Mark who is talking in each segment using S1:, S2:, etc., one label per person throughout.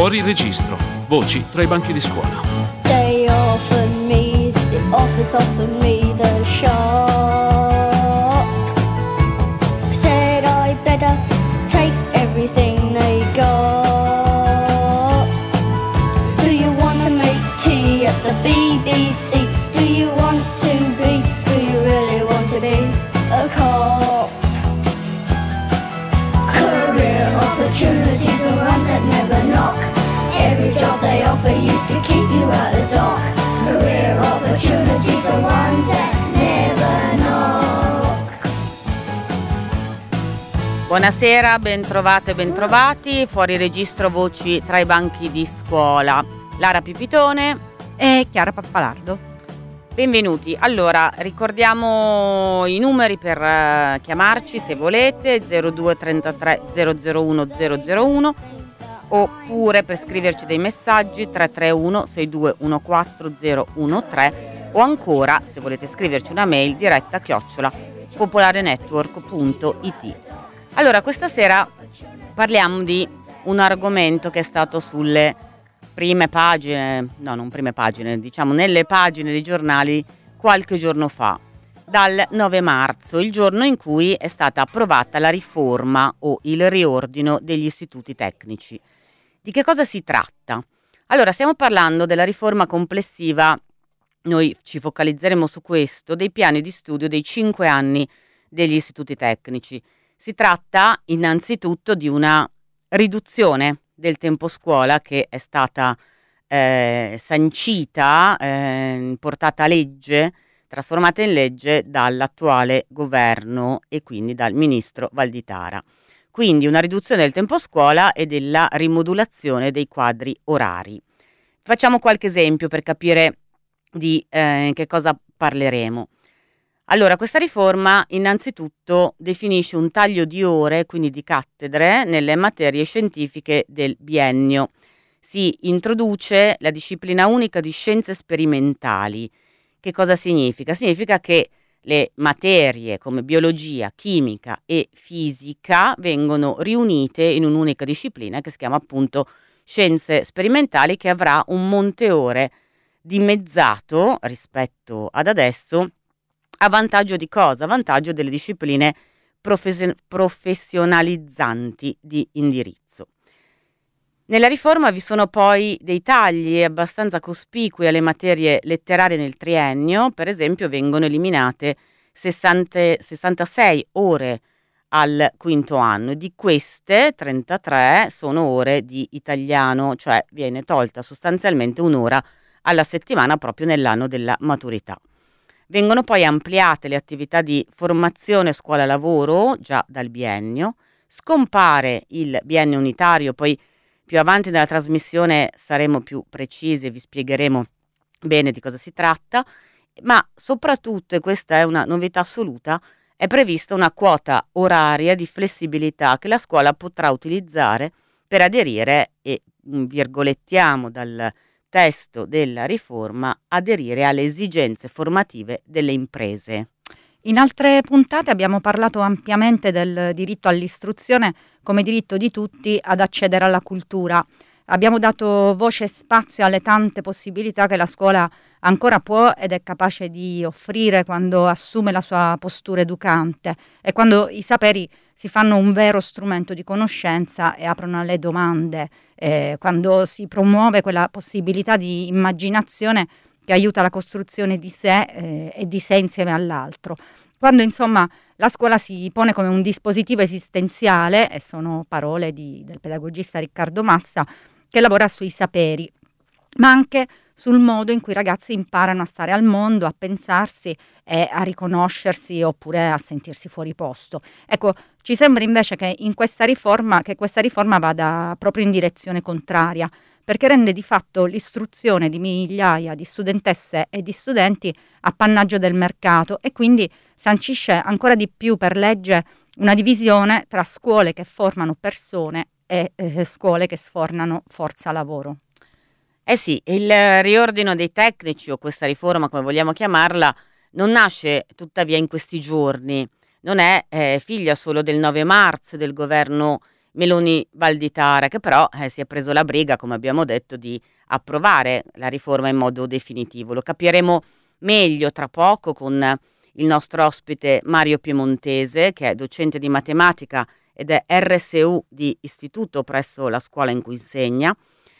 S1: Fuori registro. Voci tra i banchi di scuola.
S2: They offered me, the office offered me the shop. Said I better take everything they got. Do you want to make tea at the BBC? Do you want to be, do you really want to be a cop? Career opportunities are ones that never knock. Every job they offer used to keep you at the dock. Career opportunities are ones that never knock.
S3: Buonasera, bentrovate e bentrovati. Fuori registro, voci tra i banchi di scuola. Lara Pipitone
S4: e Chiara Pappalardo.
S3: Benvenuti. Allora, ricordiamo i numeri per chiamarci se volete: 0233 001 001, oppure per scriverci dei messaggi 331 6214 013, o ancora, se volete scriverci una mail, diretta @popolarenetwork.it. Allora, questa sera parliamo di un argomento che è stato sulle prime pagine, no, non prime pagine, diciamo nelle pagine dei giornali qualche giorno fa, dal 9 marzo, il giorno in cui è stata approvata la riforma o il riordino degli istituti tecnici. Di che cosa si tratta? Allora, stiamo parlando della riforma complessiva, noi ci focalizzeremo su questo, dei piani di studio dei 5 anni degli istituti tecnici. Si tratta innanzitutto di una riduzione del tempo scuola che è stata sancita, portata a legge, trasformata in legge dall'attuale governo e quindi dal ministro Valditara. Quindi una riduzione del tempo scuola e della rimodulazione dei quadri orari. Facciamo qualche esempio per capire di che cosa parleremo. Allora, questa riforma innanzitutto definisce un taglio di ore, quindi di cattedre, nelle materie scientifiche del biennio. Si introduce la disciplina unica di scienze sperimentali. Che cosa significa? Significa che le materie come biologia, chimica e fisica vengono riunite in un'unica disciplina che si chiama appunto scienze sperimentali, che avrà un monte ore dimezzato rispetto ad adesso, a vantaggio di cosa? A vantaggio delle discipline professionalizzanti di indirizzo. Nella riforma vi sono poi dei tagli abbastanza cospicui alle letterarie nel triennio. Per esempio vengono eliminate 66 ore al quinto anno, e di queste 33 sono ore di italiano, cioè viene tolta sostanzialmente un'ora alla settimana proprio nell'anno della maturità. Vengono poi ampliate le attività di formazione scuola-lavoro già dal biennio, scompare il biennio unitario, poi più avanti nella trasmissione saremo più precisi e vi spiegheremo bene di cosa si tratta, ma soprattutto, e questa è una novità assoluta, è prevista una quota oraria di flessibilità che la scuola potrà utilizzare per aderire, e virgolettiamo dal testo della riforma, aderire alle esigenze formative delle imprese.
S4: In altre puntate abbiamo parlato ampiamente del diritto all'istruzione come diritto di tutti ad accedere alla cultura. Abbiamo dato voce e spazio alle tante possibilità che la scuola ancora può ed è capace di offrire quando assume la sua postura educante e quando i saperi si fanno un vero strumento di conoscenza e aprono alle domande, quando si promuove quella possibilità di immaginazione che aiuta la costruzione di sé e di sé insieme all'altro. Quando insomma la scuola si pone come un dispositivo esistenziale, e sono parole del pedagogista Riccardo Massa, che lavora sui saperi, ma anche sul modo in cui i ragazzi imparano a stare al mondo, a pensarsi e a riconoscersi oppure a sentirsi fuori posto. Ecco, ci sembra invece che questa riforma vada proprio in direzione contraria, perché rende di fatto l'istruzione di migliaia di studentesse e di studenti appannaggio del mercato e quindi sancisce ancora di più per legge una divisione tra scuole che formano persone e scuole che sfornano forza lavoro.
S3: Eh sì, il riordino dei tecnici, o questa riforma come vogliamo chiamarla, non nasce tuttavia in questi giorni, non è figlia solo del 9 marzo del governo Meloni Valditara, che però si è preso la briga, come abbiamo detto, di approvare la riforma in modo definitivo. Lo capiremo meglio tra poco con il nostro ospite Mario Piemontese, che è docente di matematica ed è RSU di istituto presso la scuola in cui insegna,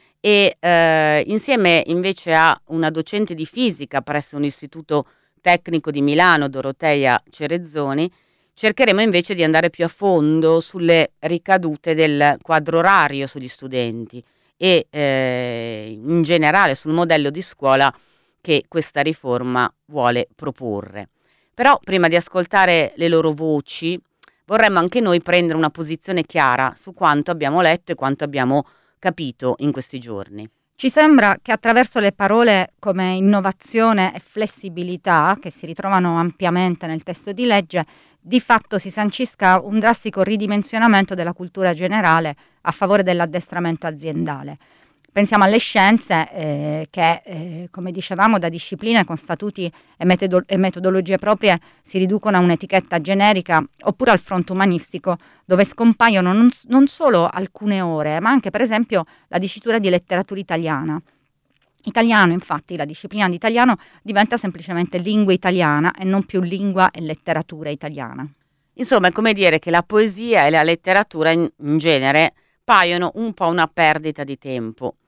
S3: e insieme invece a una docente di fisica presso un istituto tecnico di Milano, Dorotea Cerezzoni, cercheremo invece di andare più a fondo sulle ricadute del quadro orario sugli studenti e in generale sul modello di scuola che questa riforma vuole proporre. Però prima di ascoltare le loro voci vorremmo anche noi prendere una posizione chiara su quanto abbiamo letto e quanto abbiamo capito in questi giorni.
S4: Ci sembra che attraverso le parole come innovazione e flessibilità, che si ritrovano ampiamente nel testo di legge, di fatto si sancisca un drastico ridimensionamento della cultura generale a favore dell'addestramento aziendale. Pensiamo alle scienze che, come dicevamo, da discipline con statuti e metodologie proprie si riducono a un'etichetta generica, oppure al fronte umanistico, dove scompaiono non solo alcune ore, ma anche per esempio la dicitura di letteratura italiana. Italiano, infatti, la disciplina di italiano diventa semplicemente lingua italiana e non più lingua e letteratura italiana.
S3: Insomma, è come dire che la poesia e la letteratura in genere paiono un po' una perdita di tempo.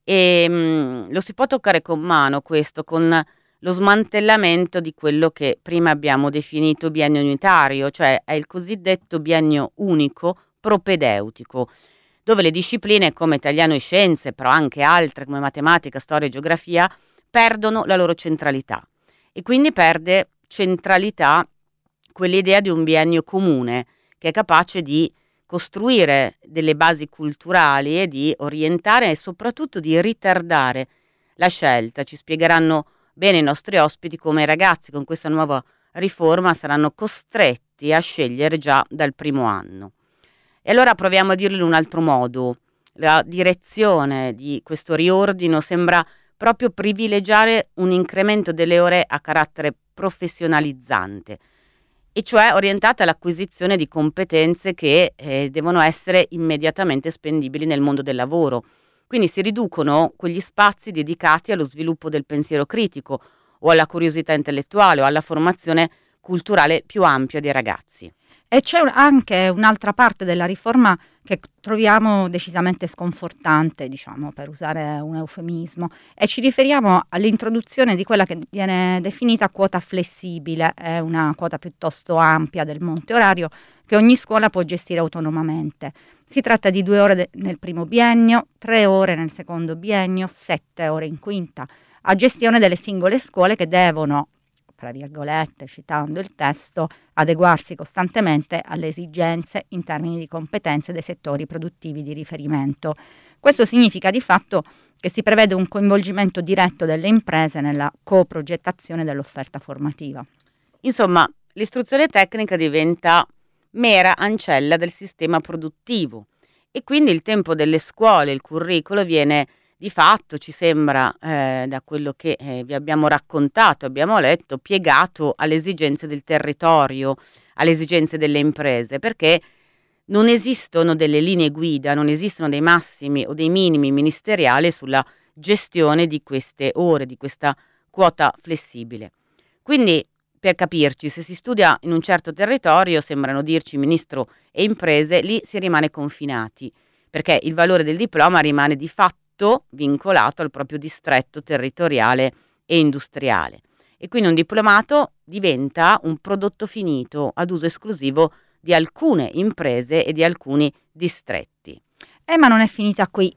S3: E lo si può toccare con mano questo, con lo smantellamento di quello che prima abbiamo definito biennio unitario, cioè è il cosiddetto biennio unico propedeutico, dove le discipline come italiano e scienze, però anche altre come matematica, storia e geografia, perdono la loro centralità. E quindi perde centralità quell'idea di un biennio comune che è capace di costruire delle basi culturali e di orientare e soprattutto di ritardare la scelta. Ci spiegheranno bene i nostri ospiti come i ragazzi con questa nuova riforma saranno costretti a scegliere già dal primo anno. E allora proviamo a dirlo in un altro modo. La direzione di questo riordino sembra proprio privilegiare un incremento delle ore a carattere professionalizzante, e cioè orientata all'acquisizione di competenze che devono essere immediatamente spendibili nel mondo del lavoro. Quindi si riducono quegli spazi dedicati allo sviluppo del pensiero critico o alla curiosità intellettuale o alla formazione culturale più ampia dei ragazzi.
S4: E c'è anche un'altra parte della riforma che troviamo decisamente sconfortante, diciamo, per usare un eufemismo, e ci riferiamo all'introduzione di quella che viene definita quota flessibile, è una quota piuttosto ampia del monte orario che ogni scuola può gestire autonomamente. Si tratta di 2 ore nel primo biennio, 3 ore nel secondo biennio, 7 ore in quinta, a gestione delle singole scuole che devono, tra virgolette, citando il testo, adeguarsi costantemente alle esigenze in termini di competenze dei settori produttivi di riferimento. Questo significa di fatto che si prevede un coinvolgimento diretto delle imprese nella coprogettazione dell'offerta formativa.
S3: Insomma, l'istruzione tecnica diventa mera ancella del sistema produttivo e quindi il tempo delle scuole, il curricolo viene di fatto, ci sembra, da quello che vi abbiamo raccontato, abbiamo letto, piegato alle esigenze del territorio, alle esigenze delle imprese, perché non esistono delle linee guida, non esistono dei massimi o dei minimi ministeriali sulla gestione di queste ore, di questa quota flessibile. Quindi, per capirci, se si studia in un certo territorio, sembrano dirci ministro e imprese, lì si rimane confinati, perché il valore del diploma rimane di fatto vincolato al proprio distretto territoriale e industriale, e quindi un diplomato diventa un prodotto finito ad uso esclusivo di alcune imprese e di alcuni distretti.
S4: Ma non è finita qui.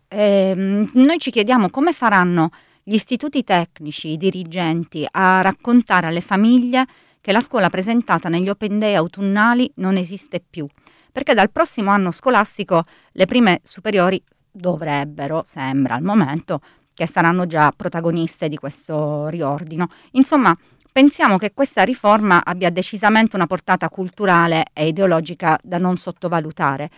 S4: Noi ci chiediamo come faranno gli istituti tecnici, i dirigenti, a raccontare alle famiglie che la scuola presentata negli Open Day autunnali non esiste più, perché dal prossimo anno scolastico le prime superiori dovrebbero, sembra al momento, che saranno già protagoniste di questo riordino. Insomma, pensiamo che questa riforma abbia decisamente una portata culturale e ideologica da non sottovalutare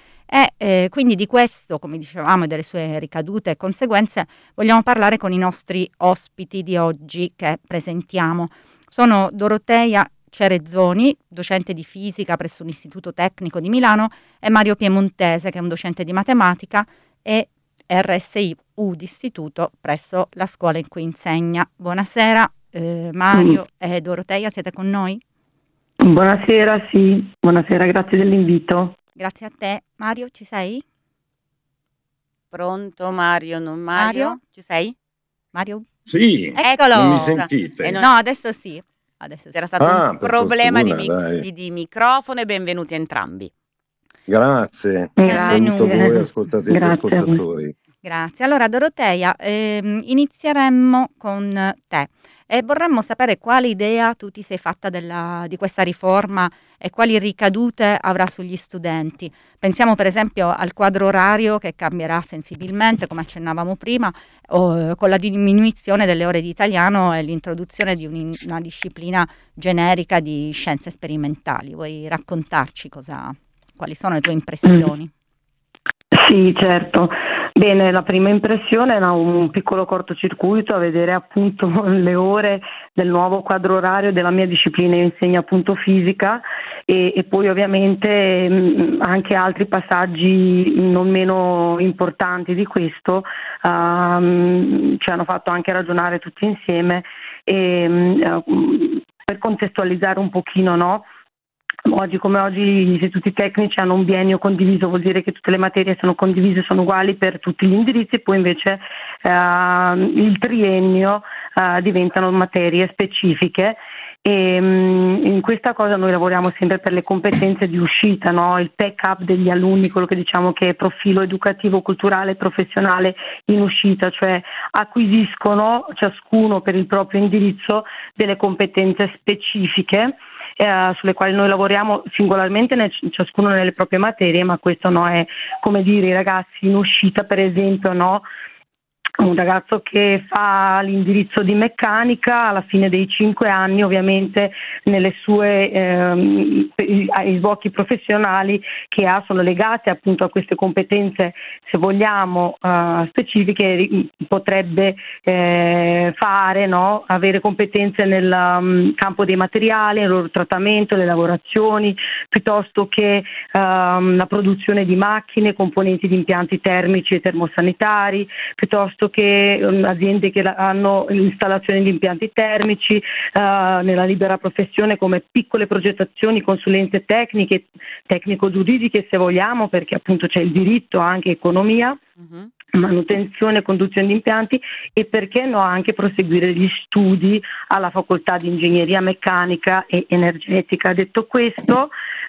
S4: e quindi di questo, come dicevamo, e delle sue ricadute e conseguenze vogliamo parlare con i nostri ospiti di oggi che presentiamo. Sono Dorotea Cerezzoni, docente di fisica presso un istituto tecnico di Milano, e Mario Piemontese, che è un docente di matematica e RSIU d'istituto presso la scuola in cui insegna. Buonasera Mario e Dorotea, siete con noi?
S5: Buonasera, sì, buonasera, grazie dell'invito.
S4: Grazie a te. Mario, ci sei?
S3: Pronto Mario, non Mario? Ci sei?
S4: Mario?
S6: Sì,
S4: Eccolo!
S6: non mi sentite?
S3: non-
S4: No, adesso sì.
S3: C'era stato un
S6: per
S3: problema
S6: fortuna, dai.
S3: di microfono e benvenuti entrambi.
S6: Grazie. Saluto voi ascoltatrici e
S5: Grazie a voi.
S6: ascoltatori.
S4: Grazie. Allora Dorotea, inizieremmo con te e vorremmo sapere quale idea tu ti sei fatta di questa riforma e quali ricadute avrà sugli studenti. Pensiamo per esempio al quadro orario che cambierà sensibilmente, come accennavamo prima, con la diminuzione delle ore di italiano e l'introduzione di una disciplina generica di scienze sperimentali. Vuoi raccontarci quali sono le tue impressioni?
S5: Sì, certo. Bene, la prima impressione era un piccolo cortocircuito a vedere appunto le ore del nuovo quadro orario della mia disciplina. Io insegno appunto fisica e poi ovviamente anche altri passaggi non meno importanti di questo ci hanno fatto anche ragionare tutti insieme per contestualizzare un pochino, no? Oggi come oggi gli istituti tecnici hanno un biennio condiviso, vuol dire che tutte le materie sono condivise, sono uguali per tutti gli indirizzi, poi invece il triennio diventano materie specifiche e in questa cosa noi lavoriamo sempre per le competenze di uscita, no? Il pack-up degli alunni, quello che diciamo che è profilo educativo, culturale e professionale in uscita, cioè acquisiscono ciascuno per il proprio indirizzo delle competenze specifiche sulle quali noi lavoriamo singolarmente ciascuno nelle proprie materie, ma questo no, è come dire i ragazzi in uscita, per esempio, no? Un ragazzo che fa l'indirizzo di meccanica alla fine dei 5 anni, ovviamente nelle sue i sbocchi professionali che ha sono legati appunto a queste competenze, se vogliamo specifiche, potrebbe fare, no? Avere competenze nel campo dei materiali, il loro trattamento, le lavorazioni, piuttosto che la produzione di macchine, componenti di impianti termici e termosanitari, piuttosto che aziende che hanno l'installazione di impianti termici, nella libera professione come piccole progettazioni, consulenze tecniche, tecnico-giuridiche se vogliamo, perché appunto c'è il diritto anche economia, manutenzione e conduzione di impianti e perché no anche proseguire gli studi alla facoltà di ingegneria meccanica e energetica. Detto questo,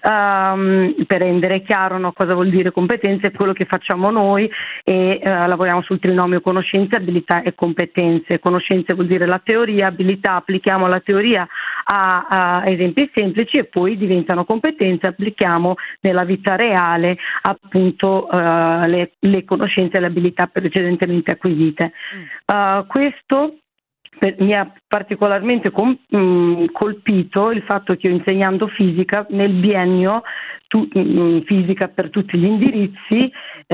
S5: per rendere chiaro, no, cosa vuol dire competenze, è quello che facciamo noi e lavoriamo sul trinomio conoscenze, abilità e competenze. Conoscenze vuol dire la teoria, abilità applichiamo la teoria a esempi semplici e poi diventano competenze, applichiamo nella vita reale appunto le conoscenze e le abilità precedentemente acquisite. Questo mi ha particolarmente colpito il fatto che io insegnando fisica nel biennio fisica per tutti gli indirizzi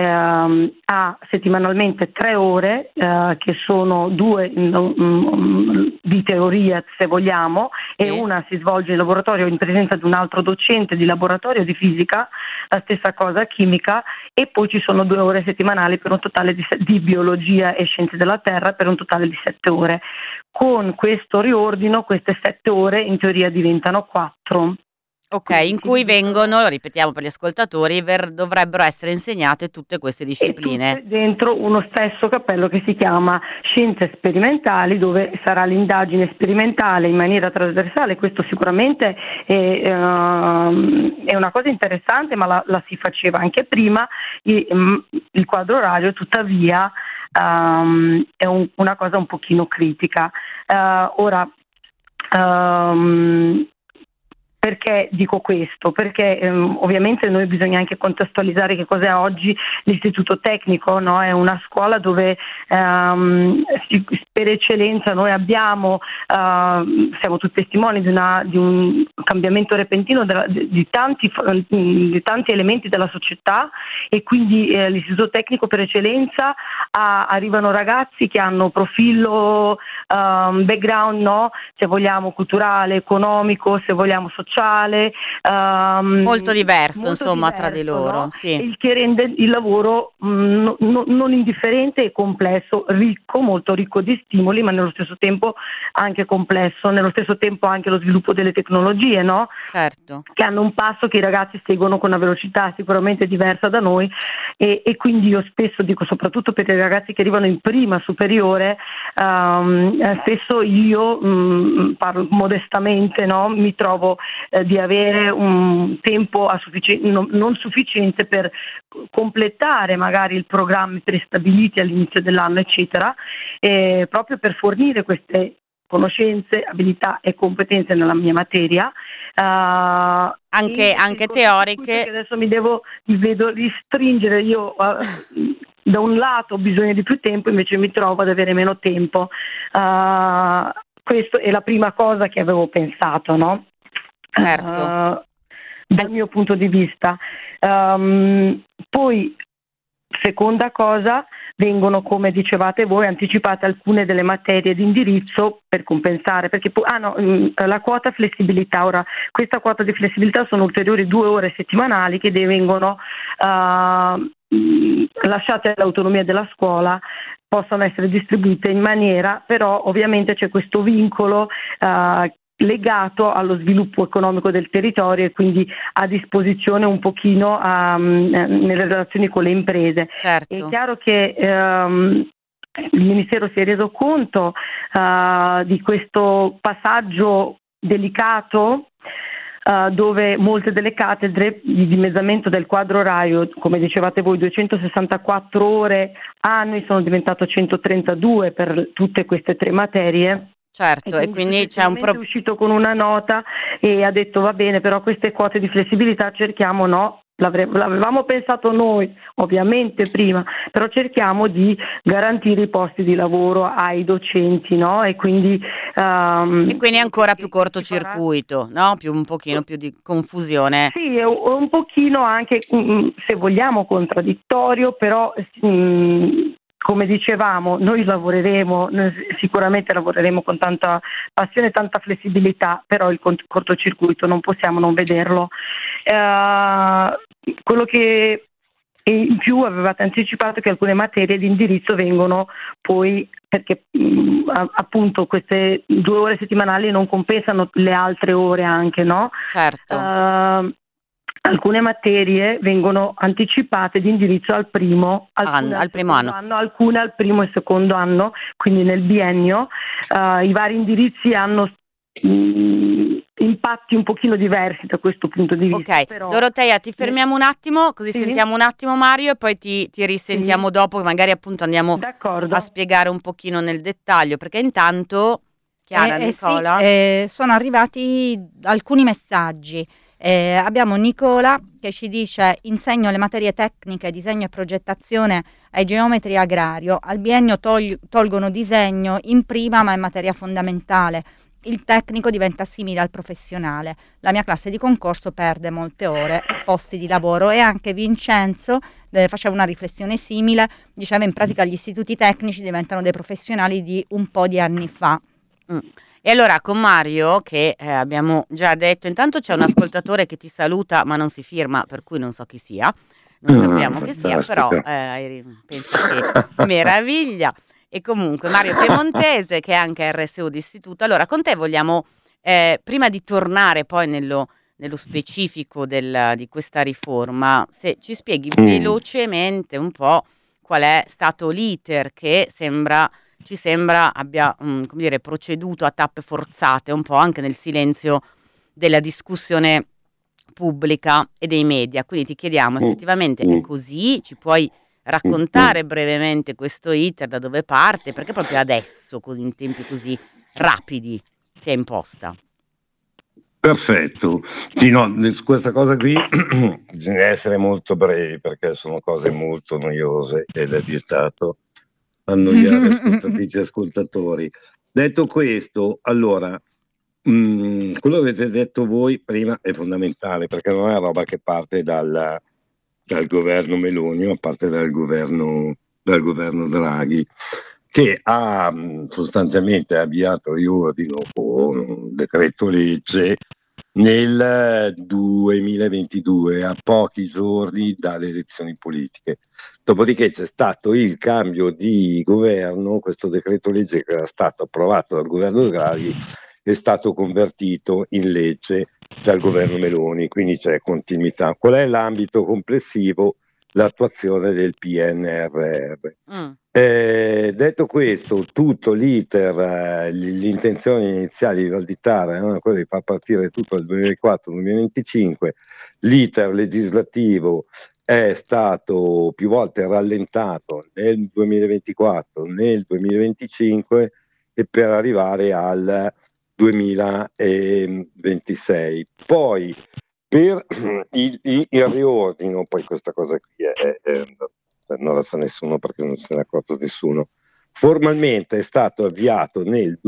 S5: ha settimanalmente 3 ore che sono 2 di teoria se vogliamo e una si svolge in laboratorio in presenza di un altro docente di laboratorio di fisica, la stessa cosa chimica, e poi ci sono 2 ore settimanali per un totale di biologia e scienze della terra per un totale di 7 ore. Con questo riordino queste 7 ore in teoria diventano 4.
S3: Ok, in cui vengono, lo ripetiamo per gli ascoltatori, dovrebbero essere insegnate tutte queste discipline.
S5: E tutte dentro uno stesso cappello che si chiama Scienze Sperimentali, dove sarà l'indagine sperimentale in maniera trasversale. Questo sicuramente è una cosa interessante, ma la si faceva anche prima. Il quadro orario, tuttavia, è una cosa un pochino critica. Perché dico questo? Perché ovviamente noi bisogna anche contestualizzare che cos'è oggi l'istituto tecnico, no? È una scuola dove per eccellenza noi abbiamo, siamo tutti testimoni di un cambiamento repentino di tanti elementi della società, e quindi l'istituto tecnico per eccellenza arrivano ragazzi che hanno profilo, background, no? Se vogliamo culturale, economico, se vogliamo sociale,
S3: molto diverso,
S5: molto
S3: insomma,
S5: diverso,
S3: tra di loro,
S5: no?
S3: sì.
S5: Il che rende il lavoro non indifferente e complesso, ricco, molto ricco di stimoli, ma nello stesso tempo anche complesso, nello stesso tempo anche lo sviluppo delle tecnologie, no?
S3: Certo.
S5: Che hanno un passo che i ragazzi seguono con una velocità sicuramente diversa da noi, e quindi io spesso dico, soprattutto per i ragazzi che arrivano in prima superiore, spesso io parlo modestamente, no? Mi trovo di avere un tempo non sufficiente per completare magari il programma prestabiliti all'inizio dell'anno, eccetera, proprio per fornire queste conoscenze, abilità e competenze nella mia materia,
S3: anche teoriche.
S5: Che adesso mi vedo ristringere, io da un lato ho bisogno di più tempo, invece mi trovo ad avere meno tempo. Questo è la prima cosa che avevo pensato, no?
S3: Certo.
S5: Dal mio punto di vista. Poi, seconda cosa, vengono, come dicevate voi, anticipate alcune delle materie di indirizzo per compensare, perché la quota flessibilità. Ora, questa quota di flessibilità sono ulteriori 2 ore settimanali che vengono lasciate all'autonomia della scuola, possono essere distribuite in maniera, però ovviamente c'è questo vincolo legato allo sviluppo economico del territorio, e quindi a disposizione un pochino nelle relazioni con le imprese.
S3: Certo.
S5: È chiaro che il Ministero si è reso conto di questo passaggio delicato, dove molte delle cattedre di dimezzamento del quadro orario, come dicevate voi, 264 ore annui sono diventato 132 per tutte queste 3 materie.
S3: Certo, e quindi c'è un
S5: è uscito con una nota e ha detto va bene, però queste quote di flessibilità cerchiamo, no? L'avevamo pensato noi ovviamente prima, però cerchiamo di garantire i posti di lavoro ai docenti, no? E quindi
S3: ancora più cortocircuito, no? Un pochino più di confusione.
S5: Sì, è un pochino anche, se vogliamo, contraddittorio, però come dicevamo, noi sicuramente lavoreremo con tanta passione e tanta flessibilità, però il cortocircuito non possiamo non vederlo. Quello che in più avevate anticipato, che alcune materie di indirizzo vengono poi, perché appunto queste 2 ore settimanali non compensano le altre ore anche, no?
S3: Certo.
S5: Alcune materie vengono anticipate di indirizzo al primo anno, alcune al primo e secondo anno, quindi nel biennio. I vari indirizzi hanno impatti un pochino diversi da questo punto di vista.
S3: Ok, però Dorotea, ti fermiamo un attimo, così
S5: sì,
S3: sentiamo un attimo Mario e poi ti risentiamo dopo, magari appunto andiamo a spiegare un pochino nel dettaglio, perché intanto Chiara, Nicola...
S4: sono arrivati alcuni messaggi. Abbiamo Nicola che ci dice: insegno le materie tecniche, disegno e progettazione ai geometri agrario, al biennio tolgono disegno in prima, ma è materia fondamentale. Il tecnico diventa simile al professionale, la mia classe di concorso perde molte ore e posti di lavoro. E anche Vincenzo faceva una riflessione simile, diceva in pratica gli istituti tecnici diventano dei professionali di un po' di anni fa.
S3: E allora con Mario, che abbiamo già detto, intanto c'è un ascoltatore che ti saluta ma non si firma, per cui non so chi sia, non sappiamo chi sia, però pensa che meraviglia. E comunque Mario Piemontese, che è anche RSU d'istituto. Allora con te vogliamo, prima di tornare poi nello specifico di questa riforma, se ci spieghi velocemente un po' qual è stato l'iter che ci sembra abbia proceduto a tappe forzate, un po' anche nel silenzio della discussione pubblica e dei media. Quindi ti chiediamo, effettivamente è così? Ci puoi raccontare brevemente questo iter, da dove parte, perché proprio adesso, in tempi così rapidi, si è imposta?
S6: Perfetto. Sì, no, questa cosa qui bisogna essere molto brevi, perché sono cose molto noiose ed è di Stato. annoiare ascoltatrici e ascoltatori. Detto questo, allora, quello che avete detto voi prima è fondamentale, perché non è roba che parte dal governo Meloni, ma parte dal governo Draghi, che ha sostanzialmente avviato riordino con un decreto legge nel 2022, a pochi giorni dalle elezioni politiche. Dopodiché c'è stato il cambio di governo, questo decreto legge che era stato approvato dal governo Draghi è stato convertito in legge dal governo Meloni, quindi c'è continuità. Qual è l'ambito complessivo? L'attuazione del PNRR. Detto questo, tutto l'iter, l'intenzione iniziale di Valditara, quella di far partire tutto dal 2024-2025, l'iter legislativo è stato più volte rallentato nel 2024, nel 2025 e per arrivare al 2026. Poi per il riordino, poi questa cosa qui non la sa nessuno perché non se ne è accorto nessuno, formalmente è stato avviato nel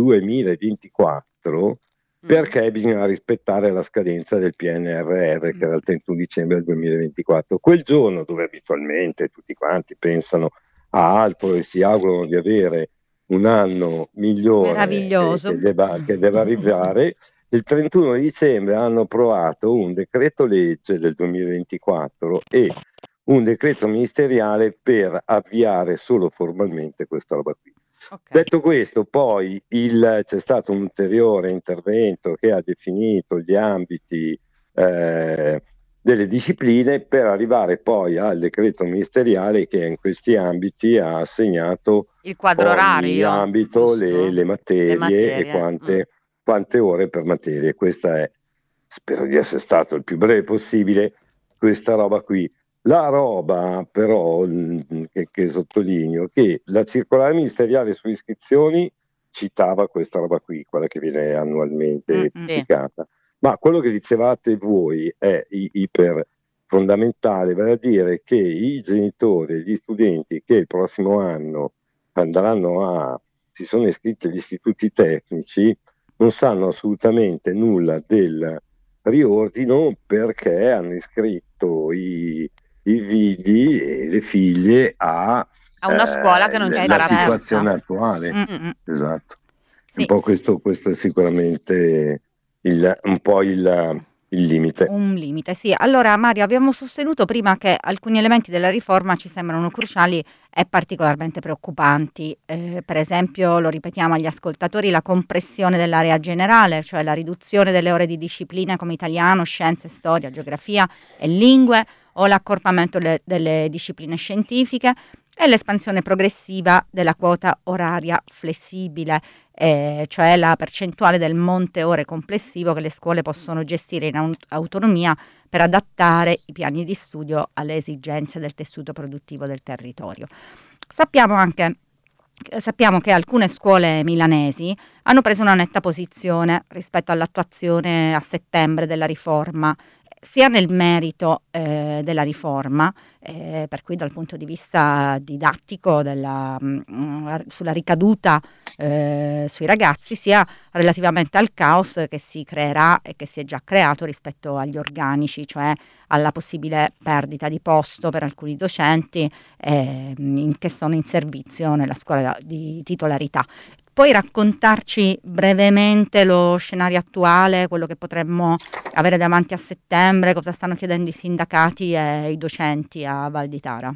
S6: 2024 perché bisogna rispettare la scadenza del PNRR che era il 31 dicembre del 2024, quel giorno dove abitualmente tutti quanti pensano a altro e si augurano di avere un anno migliore che deve arrivare. Il 31 dicembre hanno approvato un decreto legge del 2024 e un decreto ministeriale per avviare solo formalmente questa roba qui. Okay. Detto questo, poi c'è stato un ulteriore intervento che ha definito gli ambiti delle discipline per arrivare poi al decreto ministeriale che in questi ambiti ha assegnato
S3: il quadro orario,
S6: ambito le materie e quante ore per materie. Questa è, spero di essere stato il più breve possibile, questa roba qui. La roba però che sottolineo che la circolare ministeriale su iscrizioni citava questa roba qui, quella che viene annualmente pubblicata, ma quello che dicevate voi è iper fondamentale, vale a dire che i genitori e gli studenti che il prossimo anno si sono iscritti agli istituti tecnici non sanno assolutamente nulla del riordino perché hanno iscritto i figli e le figlie a
S3: una scuola che non c'è
S6: la situazione attuale. Esatto. Sì. Un po' questo è sicuramente un po' il limite.
S4: Un limite, sì. Allora Mario, abbiamo sostenuto prima che alcuni elementi della riforma ci sembrano cruciali e particolarmente preoccupanti. Per esempio, lo ripetiamo agli ascoltatori, la compressione dell'area generale, cioè la riduzione delle ore di discipline come italiano, scienze, storia, geografia e lingue, o l'accorpamento delle discipline scientifiche e l'espansione progressiva della quota oraria flessibile, cioè la percentuale del monte ore complessivo che le scuole possono gestire in autonomia per adattare i piani di studio alle esigenze del tessuto produttivo del territorio. Sappiamo che alcune scuole milanesi hanno preso una netta posizione rispetto all'attuazione a settembre della riforma, sia nel merito della riforma, per cui dal punto di vista didattico sulla ricaduta sui ragazzi, sia relativamente al caos che si creerà e che si è già creato rispetto agli organici, cioè alla possibile perdita di posto per alcuni docenti che sono in servizio nella scuola di titolarità. Puoi raccontarci brevemente lo scenario attuale, quello che potremmo avere davanti a settembre, cosa stanno chiedendo i sindacati e i docenti a Valditara?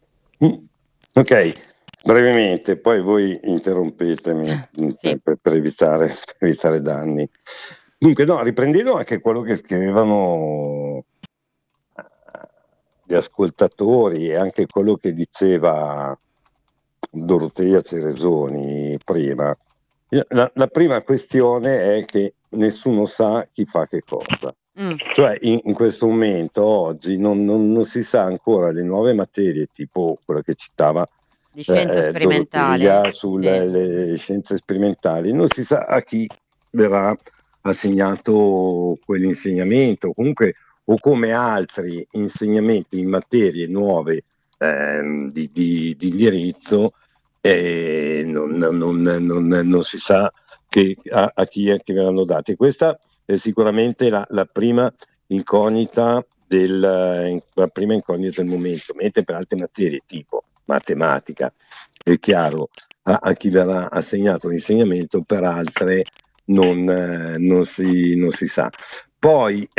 S6: Ok, brevemente, poi voi interrompetemi sì. per evitare danni. Dunque, no, riprendendo anche quello che scrivevano gli ascoltatori e anche quello che diceva Dorotea Ceresoni prima. La prima questione è che nessuno sa chi fa che cosa. Cioè in questo momento oggi non si sa ancora le nuove materie tipo quella che citava
S3: di scienze sperimentali
S6: le scienze sperimentali, non si sa a chi verrà assegnato quell'insegnamento, comunque o come altri insegnamenti in materie nuove di indirizzo non si sa a chi verranno dati. Questa è sicuramente la prima incognita del momento, mentre per altre materie tipo matematica è chiaro a chi verrà assegnato l'insegnamento, per altre non si sa. Poi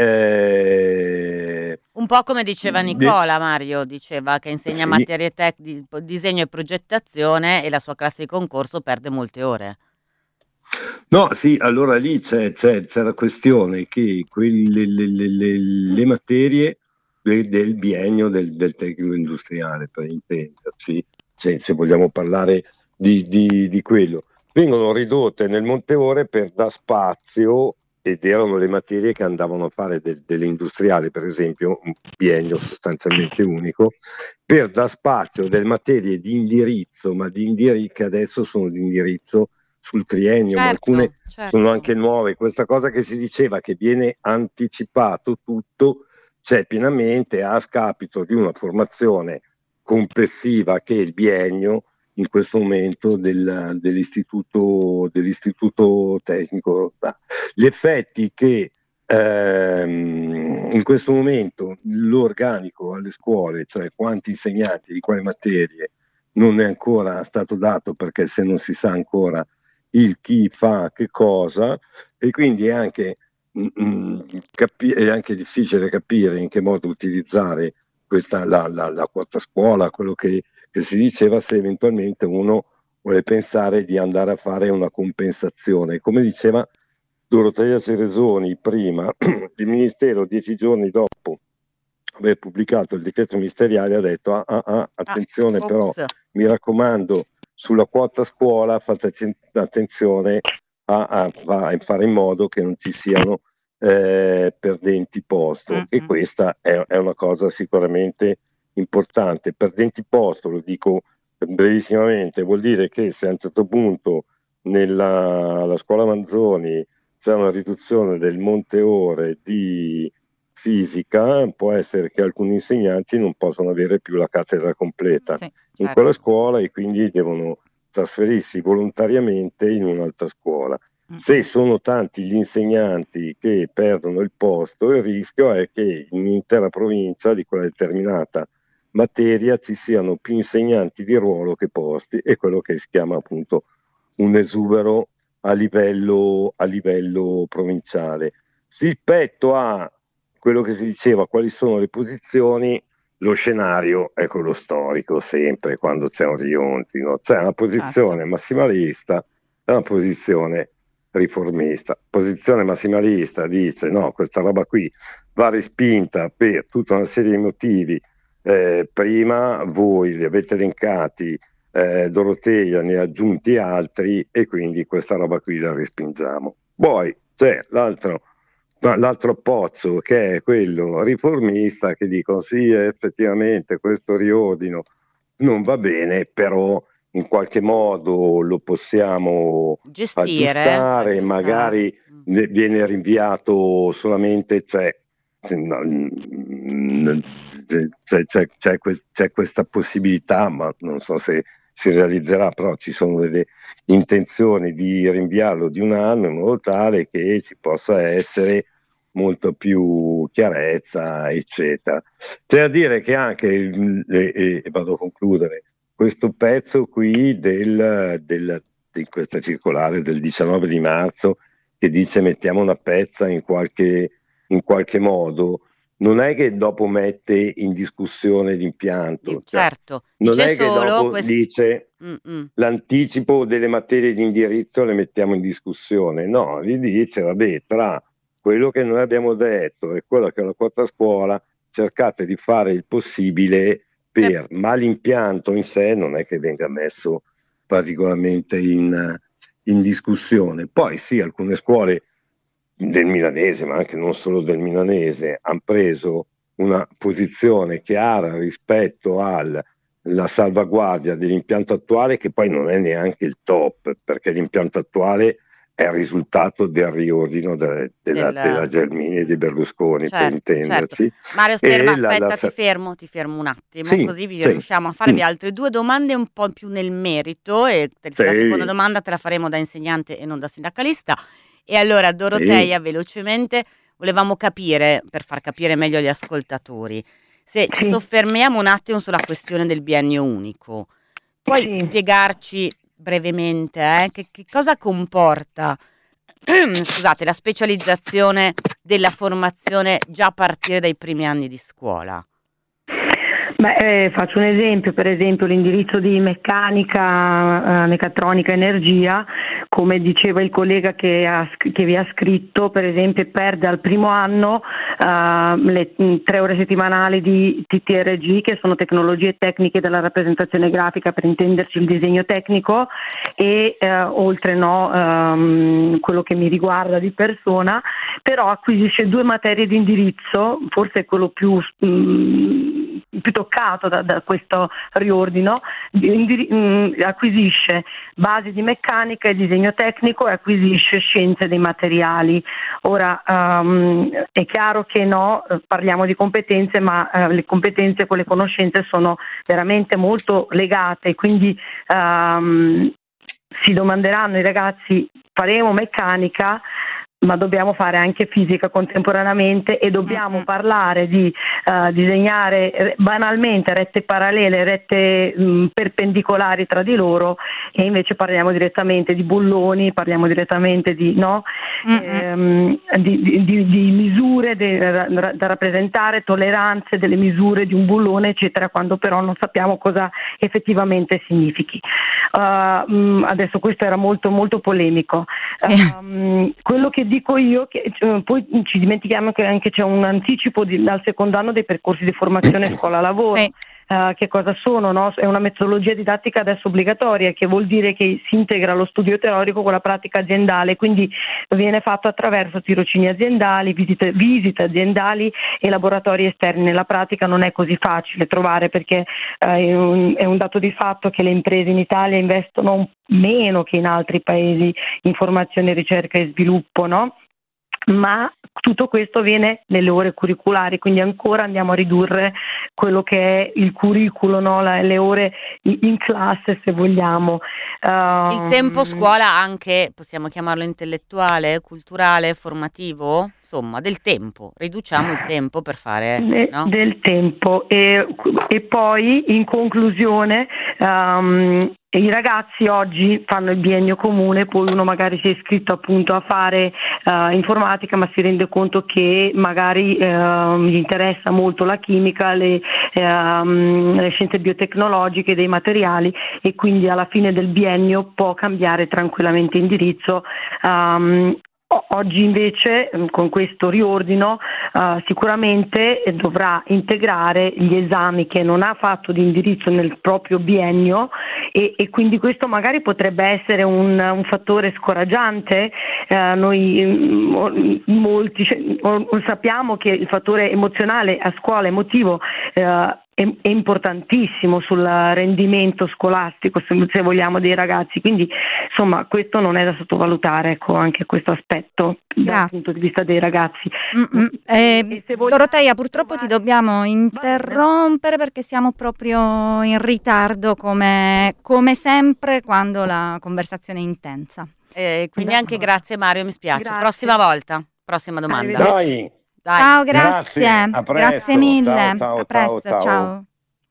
S3: un po' come diceva Nicola, Mario diceva che insegna
S6: sì,
S3: materie di disegno e progettazione e la sua classe di concorso perde molte ore.
S6: no, sì, allora lì c'è la questione che le materie del biennio del tecnico industriale, per intenderci, se vogliamo parlare di quello, vengono ridotte nel monte ore per dar spazio, ed erano le materie che andavano a fare dell'industriale, per esempio, un biennio sostanzialmente unico, per dar spazio delle materie di indirizzo, ma che adesso sono di indirizzo sul triennio, ma alcune sono anche nuove. Questa cosa che si diceva che viene anticipato tutto c'è pienamente a scapito di una formazione complessiva che è il biennio in questo momento dell'istituto tecnico. Gli effetti che in questo momento l'organico alle scuole, cioè quanti insegnanti di quali materie, non è ancora stato dato, perché se non si sa ancora il chi fa che cosa, e quindi è anche difficile capire in che modo utilizzare la quota scuola, quello che si diceva, se eventualmente uno vuole pensare di andare a fare una compensazione. Come diceva Dorotea Ceresoni prima, il Ministero 10 giorni dopo aver pubblicato il decreto ministeriale ha detto attenzione, però mi raccomando, sulla quota scuola fate attenzione a fare in modo che non ci siano perdenti posto, e questa è una cosa sicuramente importante. Perdenti posto, lo dico brevissimamente, vuol dire che se a un certo punto nella scuola Manzoni c'è una riduzione del monte ore di fisica, può essere che alcuni insegnanti non possono avere più la cattedra completa in quella scuola, e quindi devono trasferirsi volontariamente in un'altra scuola. Se sono tanti gli insegnanti che perdono il posto, il rischio è che in un'intera provincia di quella determinata materia ci siano più insegnanti di ruolo che posti, e quello che si chiama appunto un esubero a livello provinciale. Rispetto a quello che si diceva, quali sono le posizioni, lo scenario è quello storico sempre, quando c'è un riordino, c'è una posizione massimalista e una posizione riformista. Posizione massimalista dice no, questa roba qui va respinta per tutta una serie di motivi, prima voi li avete elencati, Dorotea ne ha aggiunti altri, e quindi questa roba qui la respingiamo. Poi c'è l'altro pozzo, che è quello riformista, che dicono sì, effettivamente questo riordino non va bene, però in qualche modo lo possiamo aggiustare, magari viene rinviato solamente, c'è questa possibilità, ma non so se si realizzerà, però ci sono delle intenzioni di rinviarlo di un anno, in modo tale che ci possa essere molto più chiarezza, eccetera. C'è da dire che anche, e vado a concludere, questo pezzo qui di questa circolare del 19 di marzo, che dice mettiamo una pezza in qualche modo, non è che dopo mette in discussione l'impianto,
S3: certo,
S6: non è che dopo dice l'anticipo delle materie di indirizzo le mettiamo in discussione, no, gli dice vabbè, tra quello che noi abbiamo detto e quello che è la quota scuola, cercate di fare il possibile ma l'impianto in sé non è che venga messo particolarmente in discussione. Poi sì, alcune scuole del Milanese, ma anche non solo del Milanese, hanno preso una posizione chiara rispetto alla salvaguardia dell'impianto attuale, che poi non è neanche il top, perché l'impianto attuale è il risultato del riordino della Gelmini e di Berlusconi, per intenderci.
S3: Certo. Mario, aspetta, ti fermo un attimo, sì, così riusciamo a farvi altre due domande un po' più nel merito, e la seconda domanda te la faremo da insegnante e non da sindacalista. E allora, Dorotea, velocemente, volevamo capire, per far capire meglio agli ascoltatori, se ci soffermiamo un attimo sulla questione del biennio unico. Puoi spiegarci brevemente che cosa comporta scusate, la specializzazione della formazione già a partire dai primi anni di scuola?
S5: Faccio un esempio, per esempio l'indirizzo di meccanica, meccatronica, energia, come diceva il collega che vi ha scritto, per esempio perde al primo anno le 3 ore settimanali di TTRG, che sono tecnologie tecniche della rappresentazione grafica, per intenderci il disegno tecnico, e oltre quello che mi riguarda di persona, però acquisisce 2 materie di indirizzo, forse quello più toccato da questo riordino. Acquisisce basi di meccanica e disegno tecnico e acquisisce scienze dei materiali. Ora è chiaro che parliamo di competenze, ma le competenze con le conoscenze sono veramente molto legate, quindi si domanderanno i ragazzi: faremo meccanica, ma dobbiamo fare anche fisica contemporaneamente, e dobbiamo parlare di disegnare banalmente rette parallele, rette perpendicolari tra di loro, e invece parliamo direttamente di bulloni, parliamo direttamente di misure da rappresentare, tolleranze delle misure di un bullone, eccetera, quando però non sappiamo cosa effettivamente significhi. Adesso questo era molto molto polemico. Quello che dico io, che poi ci dimentichiamo che anche c'è un anticipo dal secondo anno dei percorsi di formazione scuola-lavoro. Che cosa sono? È una metodologia didattica adesso obbligatoria, che vuol dire che si integra lo studio teorico con la pratica aziendale, quindi viene fatto attraverso tirocini aziendali, visite aziendali e laboratori esterni. Nella pratica non è così facile trovare, perché è un dato di fatto che le imprese in Italia investono meno che in altri paesi in formazione, ricerca e sviluppo, ma tutto questo viene nelle ore curriculari, quindi ancora andiamo a ridurre quello che è il curriculum, le ore in classe, se vogliamo.
S3: Il tempo scuola anche, possiamo chiamarlo intellettuale, culturale, formativo? Insomma, del tempo, riduciamo il tempo per fare
S5: del tempo, e poi in conclusione i ragazzi oggi fanno il biennio comune, poi uno magari si è iscritto appunto a fare informatica, ma si rende conto che magari gli interessa molto la chimica, le scienze biotecnologiche, dei materiali, e quindi alla fine del biennio può cambiare tranquillamente indirizzo. Oggi invece, con questo riordino, sicuramente dovrà integrare gli esami che non ha fatto di indirizzo nel proprio biennio, e quindi questo magari potrebbe essere un fattore scoraggiante. Noi molti sappiamo che il fattore emozionale a scuola, emotivo, è importantissimo sul rendimento scolastico, se vogliamo, dei ragazzi, quindi insomma questo non è da sottovalutare, anche questo aspetto dal punto di vista dei ragazzi.
S4: Dorotea, purtroppo ti dobbiamo interrompere perché siamo proprio in ritardo, come sempre quando la conversazione è intensa.
S3: Quindi anche grazie Mario, mi spiace.
S5: Grazie.
S3: Prossima volta, prossima domanda.
S6: Dai.
S4: Ciao, grazie.
S6: A presto.
S4: Grazie mille.
S6: Ciao,
S4: a presto,
S6: ciao.
S4: ciao.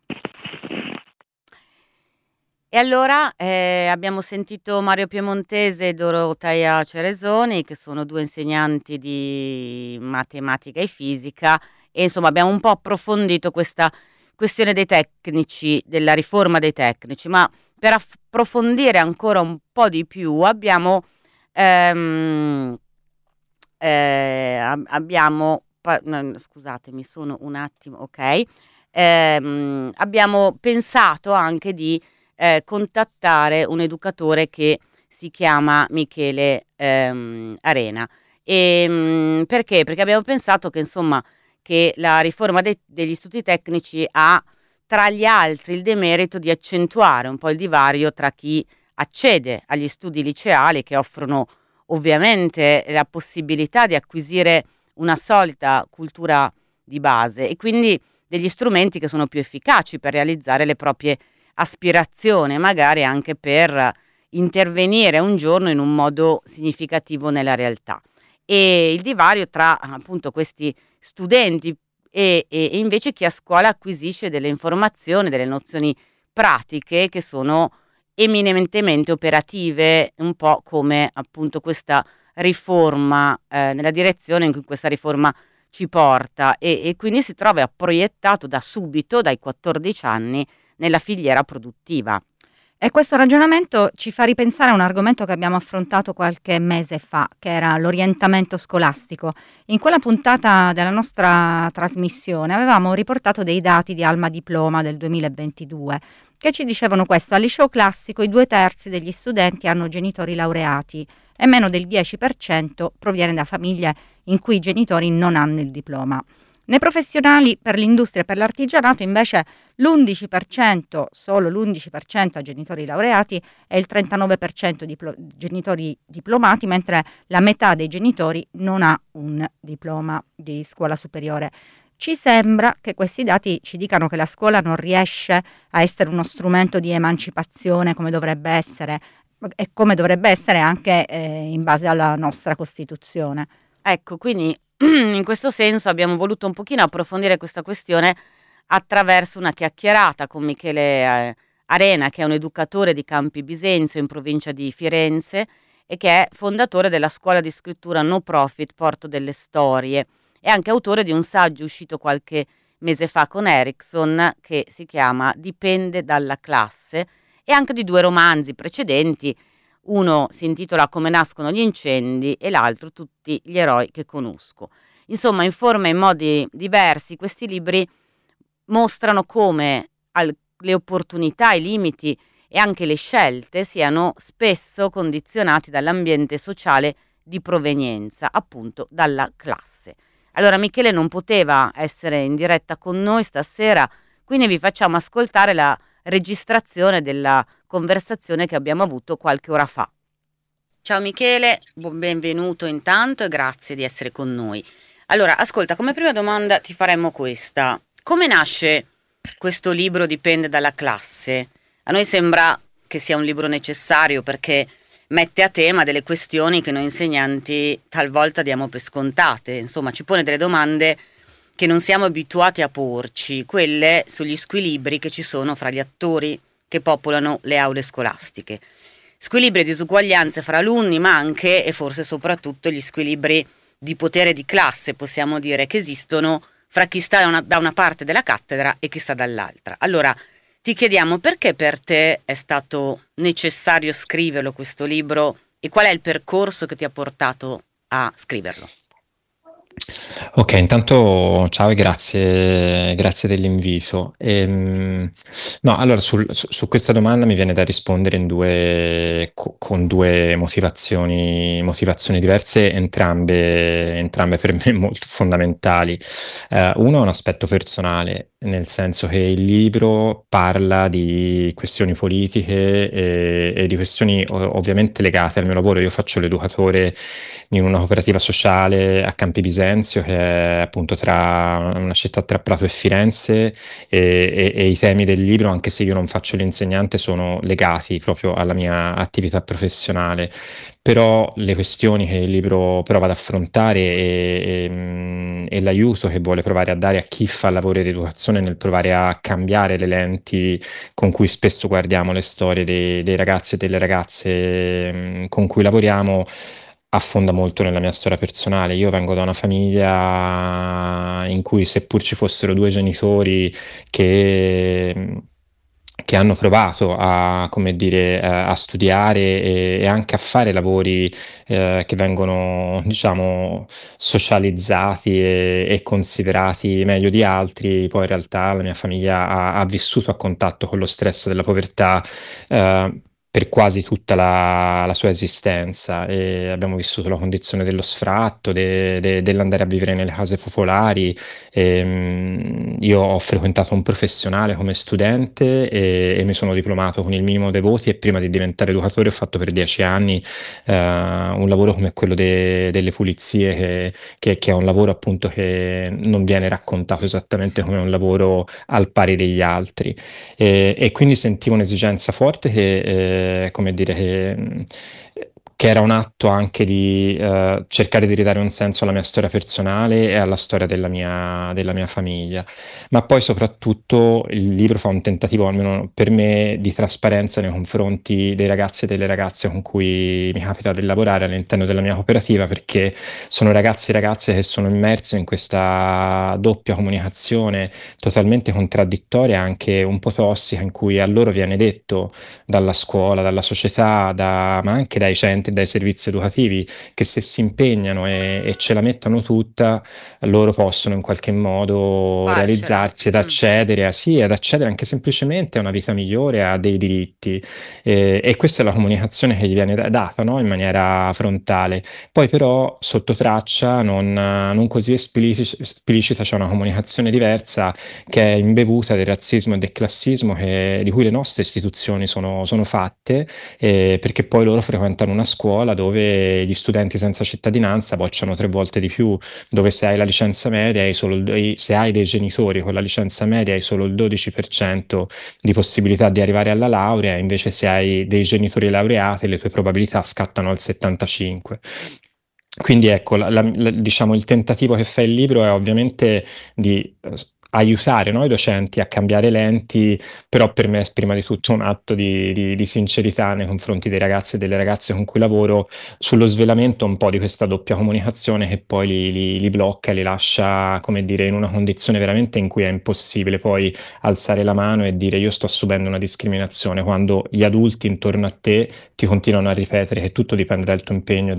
S3: E allora abbiamo sentito Mario Piemontese e Dorotea Ceresoni, che sono 2 insegnanti di matematica e fisica, e insomma abbiamo un po' approfondito questa questione dei tecnici, della riforma dei tecnici, ma per approfondire ancora un po' di più abbiamo scusatemi, sono un attimo, ok, abbiamo pensato anche di contattare un educatore che si chiama Michele Arena. Perché? Perché abbiamo pensato che insomma che la riforma degli istituti tecnici ha tra gli altri il demerito di accentuare un po' il divario tra chi accede agli studi liceali, che offrono ovviamente la possibilità di acquisire una solida cultura di base e quindi degli strumenti che sono più efficaci per realizzare le proprie aspirazioni, magari anche per intervenire un giorno in un modo significativo nella realtà. E il divario tra appunto questi studenti e invece chi a scuola acquisisce delle informazioni, delle nozioni pratiche che sono eminentemente operative, un po' come appunto questa riforma, nella direzione in cui questa riforma ci porta e quindi si trova proiettato da subito, dai 14 anni, nella filiera produttiva.
S4: E questo ragionamento ci fa ripensare a un argomento che abbiamo affrontato qualche mese fa, che era l'orientamento scolastico. In quella puntata della nostra trasmissione avevamo riportato dei dati di Alma Diploma del 2022 che ci dicevano questo: al liceo classico i 2/3 degli studenti hanno genitori laureati e meno del 10% proviene da famiglie in cui i genitori non hanno il diploma. Nei professionali per l'industria e per l'artigianato invece l'11%, solo l'11% ha genitori laureati e il 39% di genitori diplomati, mentre la metà dei genitori non ha un diploma di scuola superiore. Ci sembra che questi dati ci dicano che la scuola non riesce a essere uno strumento di emancipazione come dovrebbe essere e come dovrebbe essere anche in base alla nostra Costituzione.
S3: Ecco, quindi in questo senso abbiamo voluto un pochino approfondire questa questione attraverso una chiacchierata con Michele Arena, che è un educatore di Campi Bisenzio in provincia di Firenze e che è fondatore della scuola di scrittura no profit Porto delle Storie e anche autore di un saggio uscito qualche mese fa con Erickson che si chiama Dipende dalla classe, e anche di 2 romanzi precedenti. Uno si intitola Come nascono gli incendi e l'altro Tutti gli eroi che conosco. Insomma, in forma e in modi diversi, questi libri mostrano come le opportunità, i limiti e anche le scelte siano spesso condizionati dall'ambiente sociale di provenienza, appunto dalla classe. Allora Michele non poteva essere in diretta con noi stasera, quindi vi facciamo ascoltare la registrazione della conversazione che abbiamo avuto qualche ora fa. Ciao Michele, benvenuto intanto e grazie di essere con noi. Allora, ascolta, come prima domanda ti faremmo questa: come nasce questo libro Dipende dalla classe? A noi sembra che sia un libro necessario perché mette a tema delle questioni che noi insegnanti talvolta diamo per scontate, insomma ci pone delle domande che non siamo abituati a porci, quelle sugli squilibri che ci sono fra gli attori che popolano le aule scolastiche. Squilibri e disuguaglianze fra alunni, ma anche e forse soprattutto gli squilibri di potere di classe, possiamo dire, che esistono fra chi sta da una parte della cattedra e chi sta dall'altra. Allora, ti chiediamo perché per te è stato necessario scriverlo questo libro e qual è il percorso che ti ha portato a scriverlo?
S7: Ok, intanto ciao e grazie dell'invito. No, allora su questa domanda mi viene da rispondere con 2 motivazioni diverse, entrambe per me molto fondamentali. Uno è un aspetto personale, nel senso che il libro parla di questioni politiche e di questioni ovviamente legate al mio lavoro. Io faccio l'educatore in una cooperativa sociale a Campi Bisenzio, che è appunto tra una città tra Prato e Firenze, e i temi del libro, anche se io non faccio l'insegnante, sono legati proprio alla mia attività professionale. Però le questioni che il libro prova ad affrontare e l'aiuto che vuole provare a dare a chi fa lavoro di educazione nel provare a cambiare le lenti con cui spesso guardiamo le storie dei ragazzi e delle ragazze con cui lavoriamo, affonda molto nella mia storia personale. Io vengo da una famiglia in cui, seppur ci fossero 2 genitori che hanno provato a studiare e anche a fare lavori che vengono, diciamo, socializzati e considerati meglio di altri, poi in realtà la mia famiglia ha vissuto a contatto con lo stress della povertà per quasi tutta la sua esistenza, e abbiamo vissuto la condizione dello sfratto, dell'andare a vivere nelle case popolari. Io ho frequentato un professionale come studente e mi sono diplomato con il minimo dei voti, e prima di diventare educatore ho fatto per 10 anni un lavoro come quello delle pulizie, che è un lavoro appunto che non viene raccontato esattamente come un lavoro al pari degli altri, e quindi sentivo un'esigenza forte come dire, che era un atto anche di cercare di ridare un senso alla mia storia personale e alla storia della mia famiglia. Ma poi soprattutto il libro fa un tentativo, almeno per me, di trasparenza nei confronti dei ragazzi e delle ragazze con cui mi capita di lavorare all'interno della mia cooperativa, perché sono ragazzi e ragazze che sono immersi in questa doppia comunicazione totalmente contraddittoria, anche un po' tossica, in cui a loro viene detto dalla scuola, dalla società, ma anche dai centri, dai servizi educativi, che se si impegnano e ce la mettono tutta, loro possono in qualche modo
S3: Farcela.
S7: realizzarsi ed accedere ad accedere anche semplicemente a una vita migliore, a dei diritti. E questa è la comunicazione che gli viene data, no? In maniera frontale. Poi però sotto traccia, non così esplicita, c'è una comunicazione diversa, che è imbevuta del razzismo e del classismo di cui le nostre istituzioni sono fatte, perché poi loro frequentano una scuola dove gli studenti senza cittadinanza bocciano 3 volte di più, dove se hai la licenza media se hai dei genitori con la licenza media hai solo il 12% di possibilità di arrivare alla laurea, invece se hai dei genitori laureati le tue probabilità scattano al 75%. Quindi ecco, diciamo, il tentativo che fa il libro è ovviamente di aiutare, no, i docenti a cambiare lenti, però per me è prima di tutto un atto di sincerità nei confronti dei ragazzi e delle ragazze con cui lavoro, sullo svelamento un po' di questa doppia comunicazione che poi li blocca e li lascia, come dire, in una condizione veramente in cui è impossibile poi alzare la mano e dire io sto subendo una discriminazione, quando gli adulti intorno a te ti continuano a ripetere che tutto dipende dal tuo impegno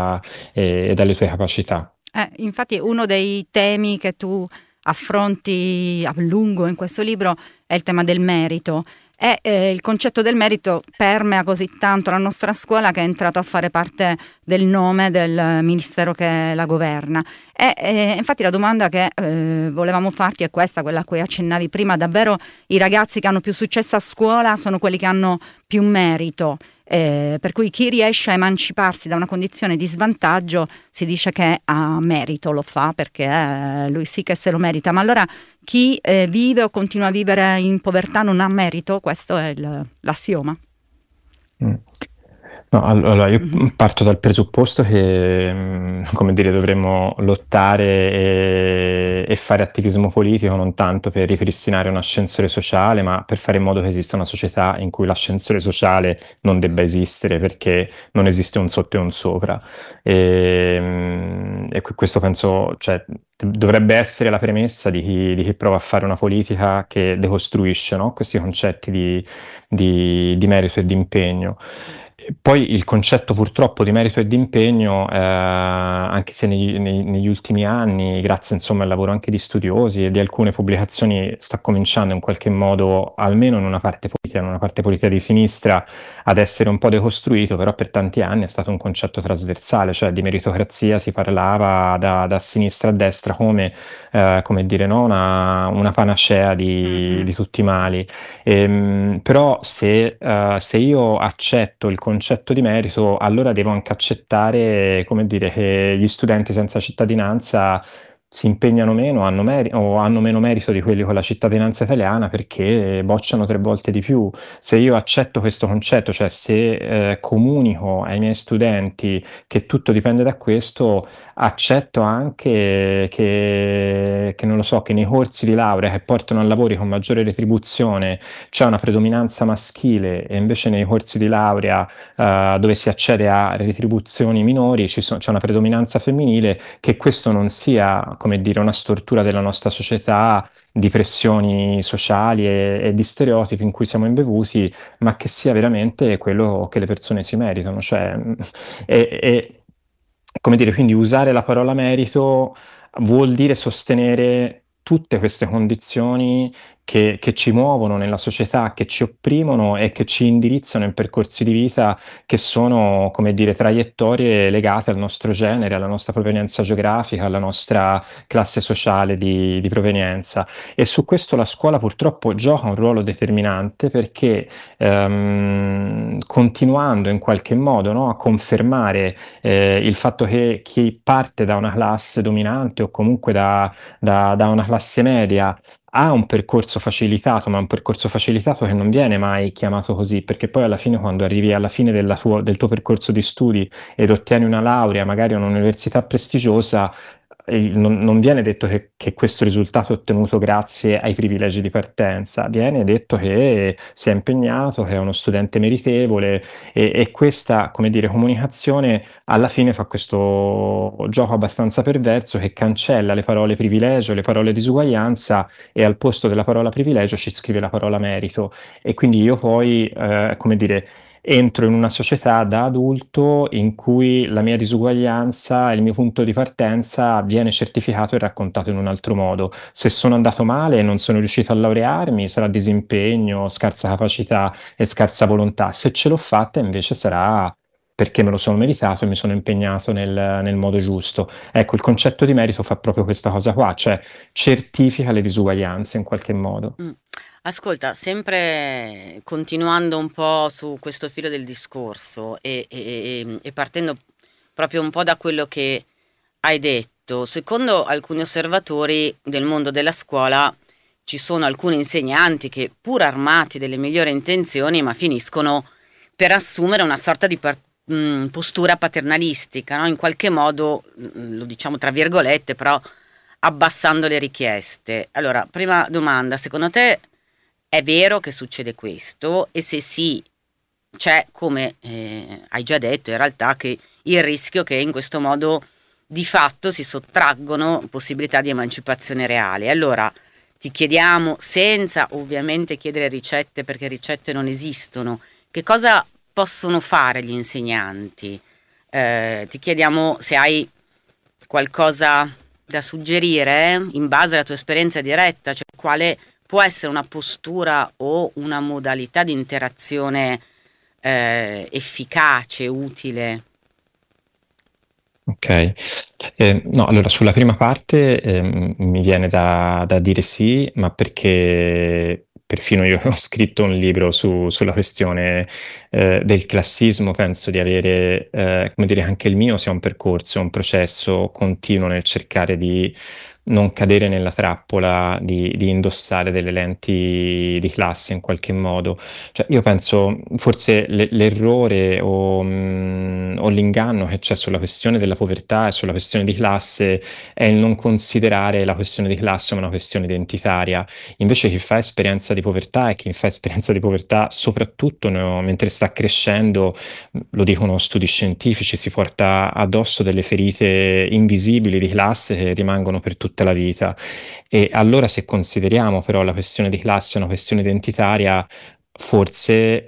S7: e dalle tue capacità.
S4: Infatti uno dei temi che tu affronti a lungo in questo libro è il tema del merito. Il concetto del merito permea così tanto la nostra scuola che è entrato a fare parte del nome del ministero che la governa. Infatti la domanda che volevamo farti è questa, quella a cui accennavi prima: davvero i ragazzi che hanno più successo a scuola sono quelli che hanno più merito? Per cui chi riesce a emanciparsi da una condizione di svantaggio si dice che ha merito, lo fa perché lui sì che se lo merita. Ma allora chi vive o continua a vivere in povertà non ha merito? Questo è l'assioma.
S7: No, allora io parto dal presupposto che, come dire, dovremmo lottare e fare attivismo politico non tanto per ripristinare un ascensore sociale, ma per fare in modo che esista una società in cui l'ascensore sociale non debba esistere, perché non esiste un sotto e un sopra. E questo penso, cioè, dovrebbe essere la premessa di chi prova a fare una politica che decostruisce, no, questi concetti di merito e di impegno. Poi il concetto purtroppo di merito e di impegno, anche se negli ultimi anni, grazie insomma al lavoro anche di studiosi e di alcune pubblicazioni, sta cominciando in qualche modo, almeno in una parte politica di sinistra, ad essere un po' decostruito, però per tanti anni è stato un concetto trasversale, cioè di meritocrazia si parlava da sinistra a destra come dire, no? una panacea di tutti i mali. Però se io accetto il concetto di merito, allora devo anche accettare, come dire, che gli studenti senza cittadinanza si impegnano meno, o hanno meno merito di quelli con la cittadinanza italiana, perché bocciano 3 volte di più. Se io accetto questo concetto, cioè se comunico ai miei studenti che tutto dipende da questo, accetto anche che non lo so, che nei corsi di laurea che portano a lavori con maggiore retribuzione c'è una predominanza maschile, e invece nei corsi di laurea dove si accede a retribuzioni minori c'è una predominanza femminile, che questo non sia, come dire, una stortura della nostra società, di pressioni sociali e di stereotipi in cui siamo imbevuti, ma che sia veramente quello che le persone si meritano. Cioè, come dire, quindi usare la parola merito vuol dire sostenere tutte queste condizioni che ci muovono nella società, che ci opprimono e che ci indirizzano in percorsi di vita che sono, come dire, traiettorie legate al nostro genere, alla nostra provenienza geografica, alla nostra classe sociale di provenienza. E su questo la scuola purtroppo gioca un ruolo determinante perché continuando in qualche modo, no, a confermare il fatto che chi parte da una classe dominante o comunque da una classe media ha un percorso facilitato, ma un percorso facilitato che non viene mai chiamato così, perché poi alla fine, quando arrivi alla fine del tuo percorso di studi ed ottieni una laurea, magari a un'università prestigiosa, non viene detto che questo risultato è ottenuto grazie ai privilegi di partenza, viene detto che si è impegnato, che è uno studente meritevole e questa, come dire, comunicazione alla fine fa questo gioco abbastanza perverso che cancella le parole privilegio, le parole disuguaglianza e al posto della parola privilegio ci scrive la parola merito. E quindi io poi, come dire, entro in una società da adulto in cui la mia disuguaglianza, il mio punto di partenza viene certificato e raccontato in un altro modo. Se sono andato male e non sono riuscito a laurearmi, sarà disimpegno, scarsa capacità e scarsa volontà. Se ce l'ho fatta, invece, sarà perché me lo sono meritato e mi sono impegnato nel modo giusto. Ecco, il concetto di merito fa proprio questa cosa qua, cioè certifica le disuguaglianze in qualche modo.
S3: Ascolta, sempre continuando un po' su questo filo del discorso e partendo proprio un po' da quello che hai detto, secondo alcuni osservatori del mondo della scuola ci sono alcuni insegnanti che, pur armati delle migliori intenzioni, ma finiscono per assumere una sorta di postura paternalistica, no? In qualche modo, lo diciamo tra virgolette, però abbassando le richieste. Allora, prima domanda, secondo te è vero che succede questo? E se sì, c'è, come hai già detto, in realtà, che il rischio che in questo modo di fatto si sottraggono possibilità di emancipazione reale. Allora, ti chiediamo, senza ovviamente chiedere ricette, perché ricette non esistono, che cosa possono fare gli insegnanti? Ti chiediamo se hai qualcosa da suggerire in base alla tua esperienza diretta, cioè quale può essere una postura o una modalità di interazione efficace, utile.
S7: Ok, no, allora sulla prima parte mi viene da dire sì, ma perché perfino io ho scritto un libro sulla questione del classismo, penso di avere, come dire, anche il mio sia un percorso, un processo continuo nel cercare di non cadere nella trappola di indossare delle lenti di classe in qualche modo. Cioè, io penso forse l'errore o l'inganno che c'è sulla questione della povertà e sulla questione di classe è il non considerare la questione di classe come una questione identitaria. Invece chi fa esperienza di povertà e chi fa esperienza di povertà, soprattutto mentre sta crescendo, lo dicono studi scientifici, si porta addosso delle ferite invisibili di classe che rimangono per tutta la vita. E allora, se consideriamo però la questione di classe una questione identitaria, forse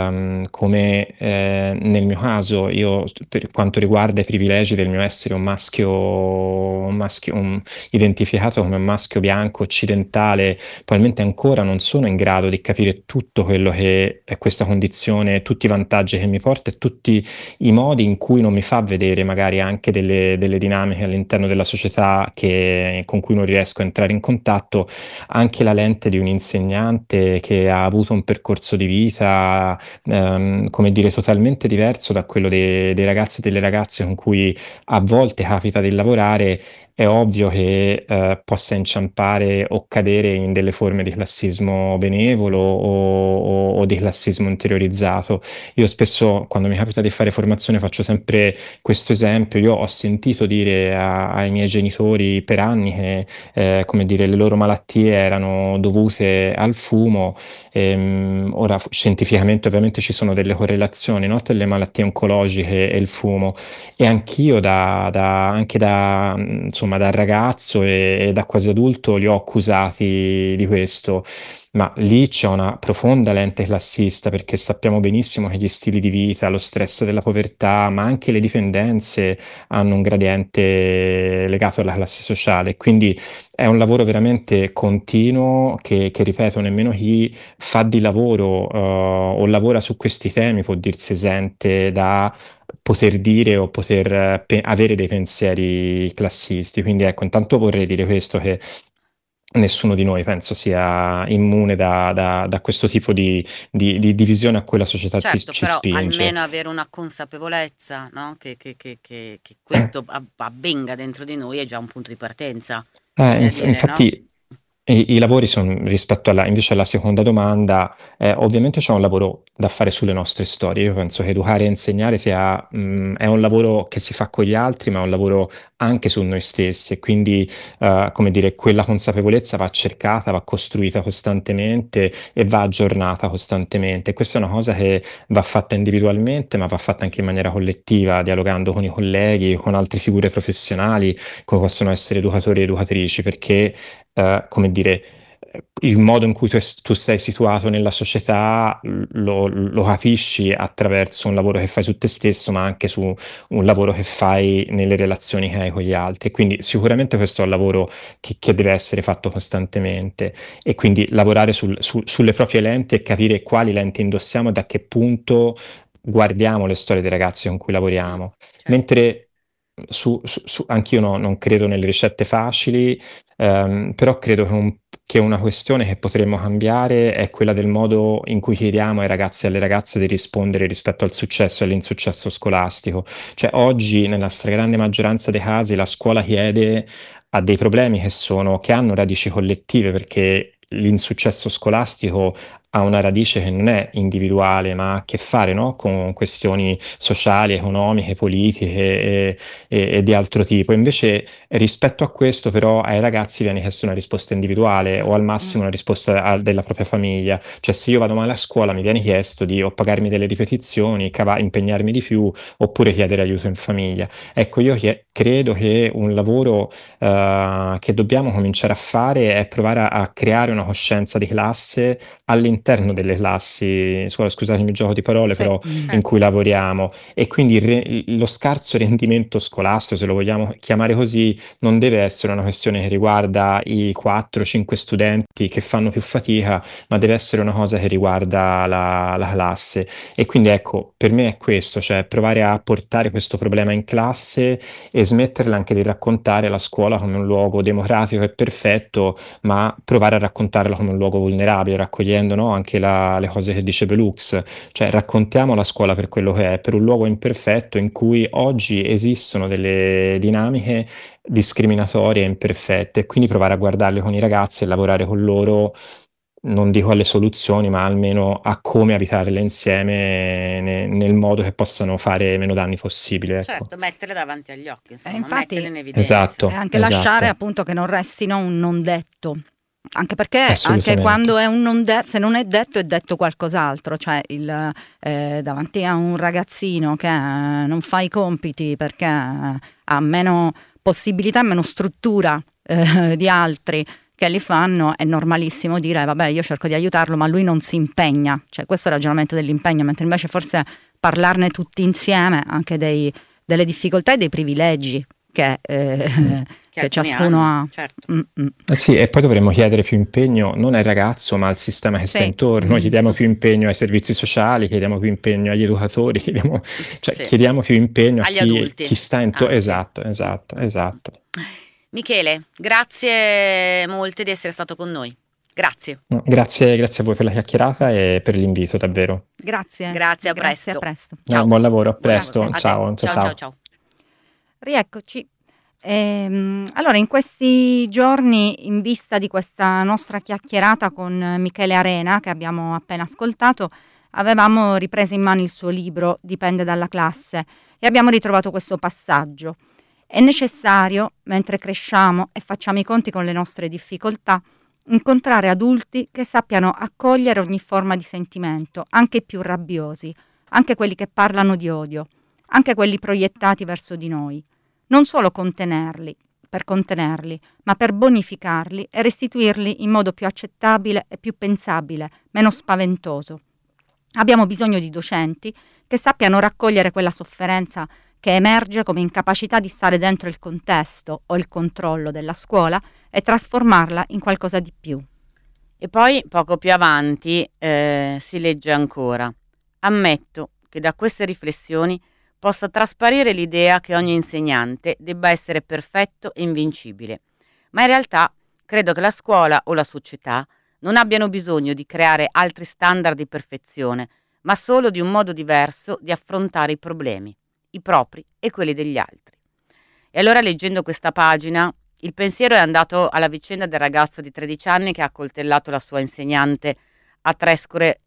S7: come nel mio caso, io per quanto riguarda i privilegi del mio essere un maschio identificato come un maschio bianco occidentale, probabilmente ancora non sono in grado di capire tutto quello che è questa condizione, tutti i vantaggi che mi porta e tutti i modi in cui non mi fa vedere magari anche delle dinamiche all'interno della società con cui non riesco a entrare in contatto, anche la lente di un insegnante che ha avuto un percorso di vita come dire, totalmente diverso da quello dei ragazzi e delle ragazze con cui a volte capita di lavorare. È ovvio che possa inciampare o cadere in delle forme di classismo benevolo o di classismo interiorizzato. Io spesso, quando mi capita di fare formazione, faccio sempre questo esempio. Io ho sentito dire ai miei genitori per anni che come dire, le loro malattie erano dovute al fumo. Ora, scientificamente ovviamente ci sono delle correlazioni, no, tra le malattie oncologiche e il fumo, e anch'io anche da ragazzo e da quasi adulto li ho accusati di questo. ma lì c'è una profonda lente classista, perché sappiamo benissimo che gli stili di vita, lo stress della povertà, ma anche le dipendenze hanno un gradiente legato alla classe sociale. Quindi è un lavoro veramente continuo che ripeto, nemmeno chi fa di lavoro o lavora su questi temi può dirsi esente da poter dire o poter avere dei pensieri classisti. Quindi ecco, intanto vorrei dire questo, che nessuno di noi penso sia immune da questo tipo di visione a cui la società
S3: Certo,
S7: ci
S3: però
S7: spinge.
S3: almeno avere una consapevolezza, no? Che questo avvenga dentro di noi è già un punto di partenza. Viene a dire, no?
S7: Infatti i lavori sono, rispetto invece alla seconda domanda, ovviamente c'è un lavoro da fare sulle nostre storie. Io penso che educare e insegnare è un lavoro che si fa con gli altri, ma è un lavoro anche su noi stessi, e quindi come dire, quella consapevolezza va cercata, va costruita costantemente e va aggiornata costantemente. Questa è una cosa che va fatta individualmente, ma va fatta anche in maniera collettiva, dialogando con i colleghi, con altre figure professionali, come possono essere educatori e educatrici, perché come dire, il modo in cui tu sei situato nella società lo capisci attraverso un lavoro che fai su te stesso, ma anche su un lavoro che fai nelle relazioni che hai con gli altri. Quindi sicuramente questo è un lavoro che deve essere fatto costantemente, e quindi lavorare sulle proprie lenti e capire quali lenti indossiamo e da che punto guardiamo le storie dei ragazzi con cui lavoriamo.
S3: Certo.
S7: Mentre anch'io non credo nelle ricette facili, però credo che una questione che potremmo cambiare è quella del modo in cui chiediamo ai ragazzi e alle ragazze di rispondere rispetto al successo e all'insuccesso scolastico. Cioè oggi, nella stragrande maggioranza dei casi, la scuola chiede a dei problemi che hanno radici collettive, perché l'insuccesso scolastico ha una radice che non è individuale, ma ha a che fare, no, con questioni sociali, economiche, politiche e di altro tipo. Invece, rispetto a questo, però, ai ragazzi viene chiesta una risposta individuale o al massimo una risposta della propria famiglia. Cioè, se io vado male a scuola, mi viene chiesto di o pagarmi delle ripetizioni, impegnarmi di più, oppure chiedere aiuto in famiglia. Ecco, io credo che un lavoro che dobbiamo cominciare a fare è provare a creare una coscienza di classe all'interno delle classi, scusatemi il gioco di parole,
S4: Sì.
S7: però in cui lavoriamo, e quindi lo scarso rendimento scolastico, se lo vogliamo chiamare così, non deve essere una questione che riguarda i 4-5 studenti che fanno più fatica, ma deve essere una cosa che riguarda la classe. E quindi ecco, per me è questo, cioè provare a portare questo problema in classe e smetterla anche di raccontare la scuola come un luogo democratico e perfetto, ma provare a raccontarla come un luogo vulnerabile, raccogliendo, no, anche le cose che dice Pelux, cioè raccontiamo la scuola per quello che è, per un luogo imperfetto in cui oggi esistono delle dinamiche discriminatorie e imperfette, quindi provare a guardarle con i ragazzi e lavorare con loro, non dico alle soluzioni, ma almeno a come abitarle insieme nel modo che possano fare meno danni possibile. Ecco.
S3: Certo, metterle davanti agli occhi, insomma,
S4: infatti,
S3: metterle in evidenza.
S7: Esatto.
S4: E anche lasciare appunto che non restino un non detto. Anche perché anche quando è un non detto, se non è detto qualcos'altro, cioè davanti a un ragazzino che non fa i compiti perché ha meno possibilità, meno struttura di altri che li fanno, è normalissimo dire vabbè, io cerco di aiutarlo ma lui non si impegna, cioè questo è il ragionamento dell'impegno, mentre invece forse parlarne tutti insieme anche delle difficoltà e dei privilegi che ciascuno ha.
S3: Certo.
S7: Sì, e poi dovremmo chiedere più impegno non al ragazzo ma al sistema che sta intorno. Chiediamo più impegno ai servizi sociali, chiediamo più impegno agli educatori, chiediamo più impegno
S3: agli
S7: a
S3: adulti.
S7: Chi sta intorno. Esatto.
S3: Michele, grazie molte di essere stato con noi. Grazie.
S7: No, grazie a voi per la chiacchierata e per l'invito, davvero.
S4: Grazie,
S3: a presto.
S4: Ciao.
S7: Buon lavoro, a presto.
S3: Buon lavoro. Ciao.
S4: Rieccoci. Allora, in questi giorni, in vista di questa nostra chiacchierata con Michele Arena, che abbiamo appena ascoltato, avevamo ripreso in mano il suo libro Dipende dalla classe e abbiamo ritrovato questo passaggio. È necessario, mentre cresciamo e facciamo i conti con le nostre difficoltà, incontrare adulti che sappiano accogliere ogni forma di sentimento, anche i più rabbiosi, anche quelli che parlano di odio, anche quelli proiettati verso di noi. Non solo contenerli, per contenerli, ma per bonificarli e restituirli in modo più accettabile e più pensabile, meno spaventoso. Abbiamo bisogno di docenti che sappiano raccogliere quella sofferenza che emerge come incapacità di stare dentro il contesto o il controllo della scuola e trasformarla in qualcosa di più.
S3: E poi, poco più avanti, si legge ancora: ammetto che da queste riflessioni possa trasparire l'idea che ogni insegnante debba essere perfetto e invincibile, ma in realtà credo che la scuola o la società non abbiano bisogno di creare altri standard di perfezione, ma solo di un modo diverso di affrontare i problemi, i propri e quelli degli altri. E allora, leggendo questa pagina, il pensiero è andato alla vicenda del ragazzo di 13 anni che ha accoltellato la sua insegnante a Trescore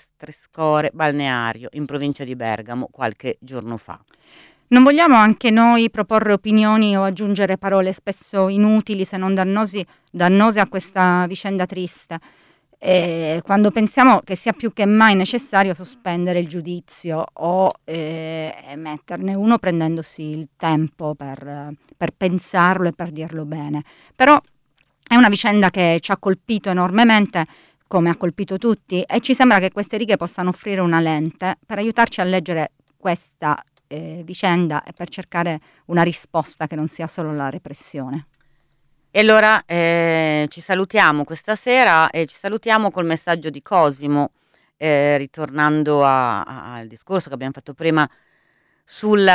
S3: balneario in provincia di Bergamo qualche giorno fa.
S4: Non vogliamo anche noi proporre opinioni o aggiungere parole spesso inutili se non dannose a questa vicenda triste, quando pensiamo che sia più che mai necessario sospendere il giudizio o emetterne uno prendendosi il tempo per pensarlo e per dirlo bene. Però è una vicenda che ci ha colpito enormemente, come ha colpito tutti, e ci sembra che queste righe possano offrire una lente per aiutarci a leggere questa vicenda e per cercare una risposta che non sia solo la repressione.
S3: E allora ci salutiamo questa sera e ci salutiamo col messaggio di Cosimo, ritornando al discorso che abbiamo fatto prima sugli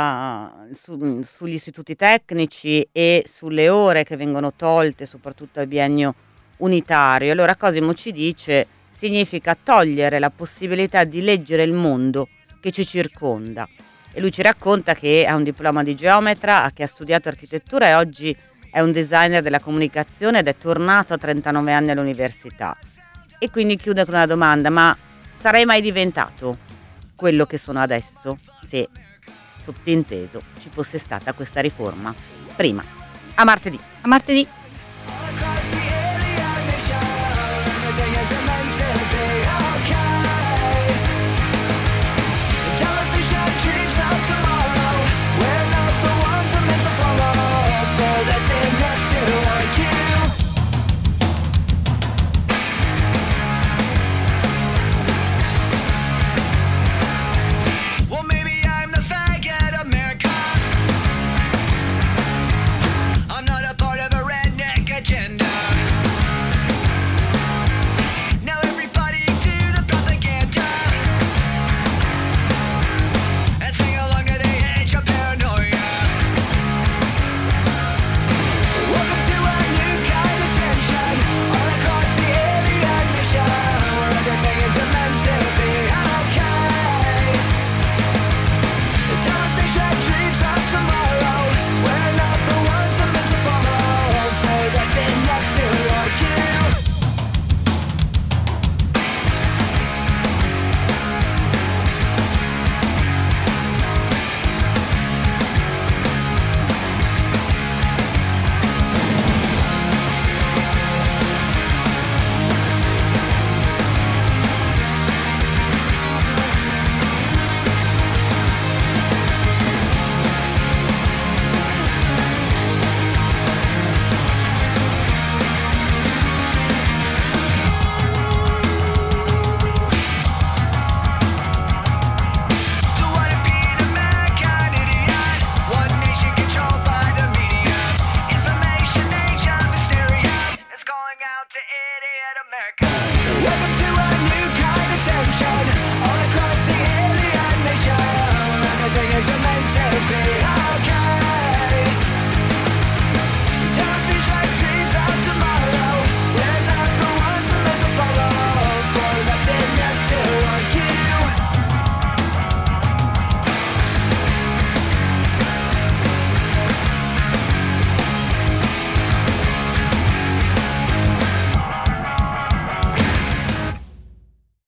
S3: istituti tecnici e sulle ore che vengono tolte soprattutto al biennio unitario. Allora Cosimo ci dice: significa togliere la possibilità di leggere il mondo che ci circonda. E lui ci racconta che ha un diploma di geometra, che ha studiato architettura e oggi è un designer della comunicazione ed è tornato a 39 anni all'università. E quindi chiude con una domanda: ma sarei mai diventato quello che sono adesso se, sottinteso, ci fosse stata questa riforma prima? A martedì.
S4: A martedì.